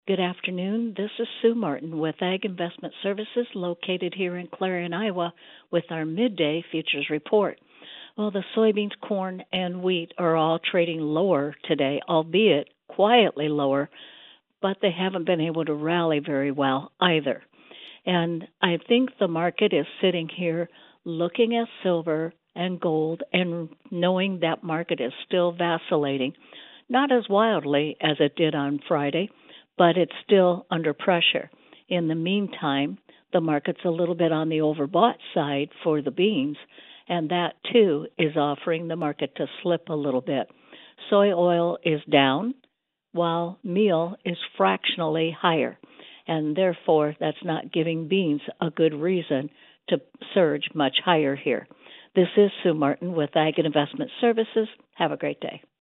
Good afternoon. This is Sue Martin with Ag Investment Services located here in Clarion, Iowa with our midday futures report. Well, the soybeans, corn, and wheat are all trading lower today, albeit quietly lower, but they haven't been able to rally very well either. And I think the market is sitting here looking at silver and gold and knowing that market is still vacillating, not as wildly as it did on Friday, but it's still under pressure. In the meantime, the market's a little bit on the overbought side for the beans, and that too is offering the market to slip a little bit. Soy oil is down, while meal is fractionally higher, and therefore that's not giving beans a good reason to surge much higher here. This is Sue Martin with Ag and Investment Services. Have a great day.